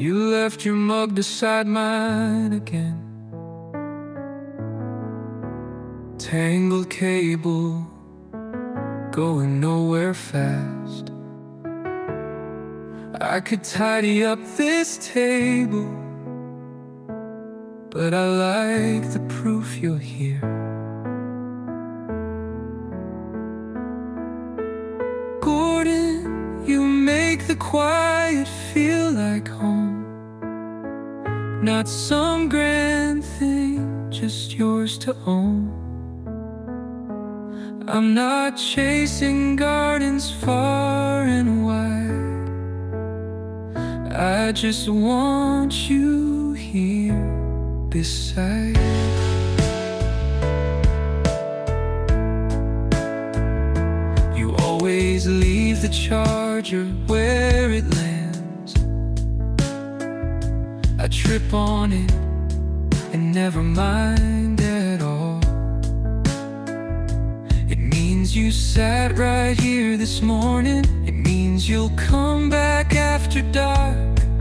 You left your mug beside mine again. Tangled cable, going nowhere fast. I could tidy up this table, but I like the proof you're here. Gordon, you make the quiet feel like home. Not some grand thing, just yours to own. I'm not chasing gardens far and wide. I just want you here beside. You always leave the charger where it lands. I trip on it and never mind at all. It means you sat right here this morning. It means you'll come back after dark.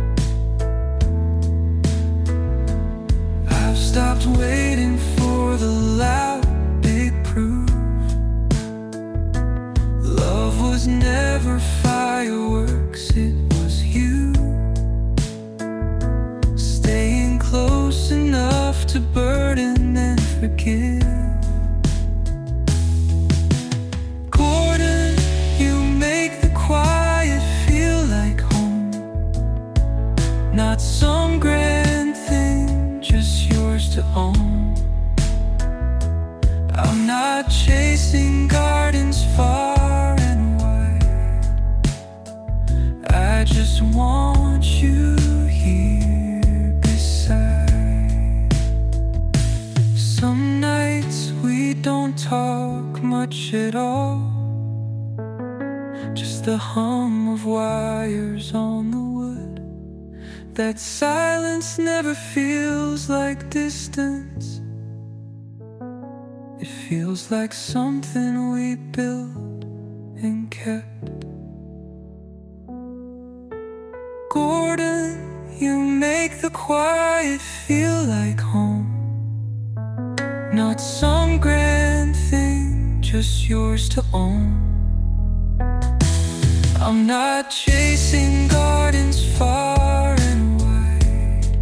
I've stopped waiting for the loud, big proof. Love was never fireworks, it was you. Staying close enough to burden and forgive. Not some grand thing, just yours to own. I'm not chasing gardens far and wide. I just want you here beside. Some nights we don't talk much at all, just the hum of wires on the wood. That silence never feels like distance. It feels like something we built and kept. Gordon, you make the quiet feel like home. Not some grand thing, just yours to own. I'm not chasing gardens far and wide.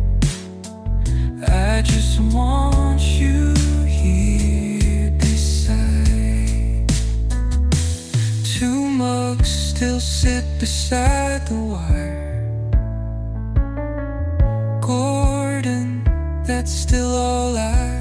I just want you here beside. Two mugs still sit beside the wire. Gordon, that's still all I